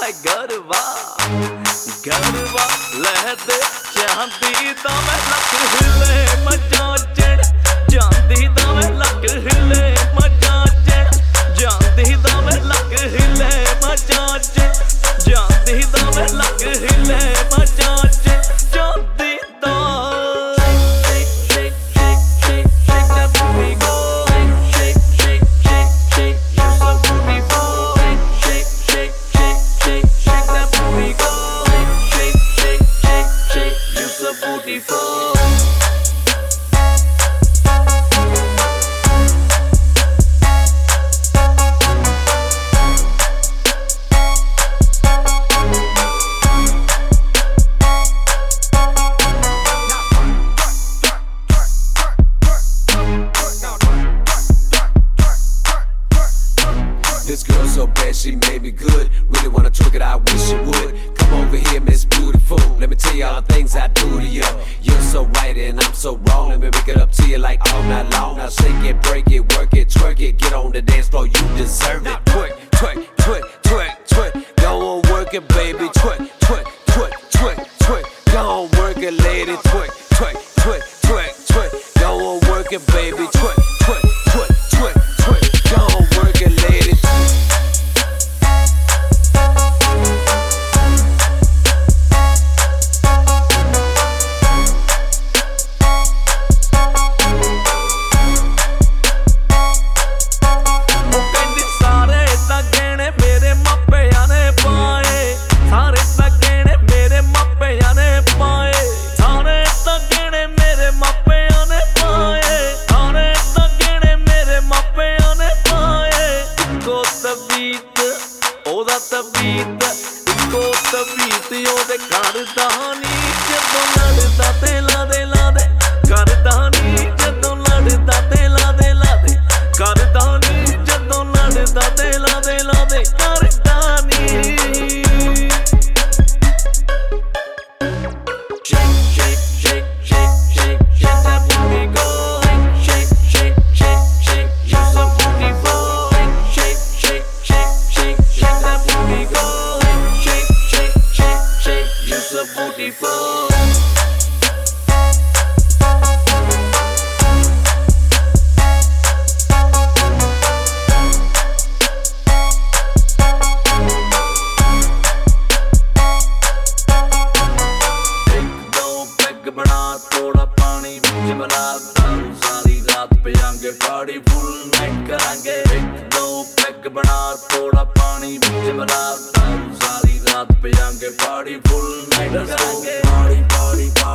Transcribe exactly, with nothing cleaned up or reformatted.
है गरबा गरबा लहदे चांदी दा मैं लक हिले मचा चढ़ जांदी दा मैं लक हिले मचा चढ़ जांदी दा मैं लक हिले मचा चढ़ जांदी दा मैं लक हिले मचा चढ़ जांदी दा This girl so bad, she made me good. Really wanna twerk it, I wish she would. Come over here, Miss Beautiful. Let me tell you all the things I do to you. You're so right and I'm so wrong. Let me make it up to you like all night long. Now shake it, break it, work it, twerk it. Get on the dance floor, you deserve it. Twerk, twerk, twerk, twerk, twerk. Go on, work it, baby. Twerk, twerk, twerk, twerk, twerk. Go on, work it, lady. Twerk, twerk, twerk, twerk, twerk. Go on, work it, baby. Twerk, twerk, twerk, twerk, twerk. Go on, work it, lady. तबीत इको तबीत ओदे करदा नी जदों लड़दा ते लादे लादे करदा नी जदों लड़दा ते लादे लादे करदा नी जदों लड़दा ते लादे लादे करदा नी shake shake shake shake shake shake that booty go shake shake shake shake you're so beautiful shake shake shake shake shake that booty go shake shake shake shake you're so beautiful बना थोड़ा पानी बिच मिला दारू सारी रात पियांगे party full night करांगे एक दो पैग बना थोड़ा पानी बिच मिला दारू सारी रात पियांगे पार्टी फुल नाइट करांगे पार्टी पार्टी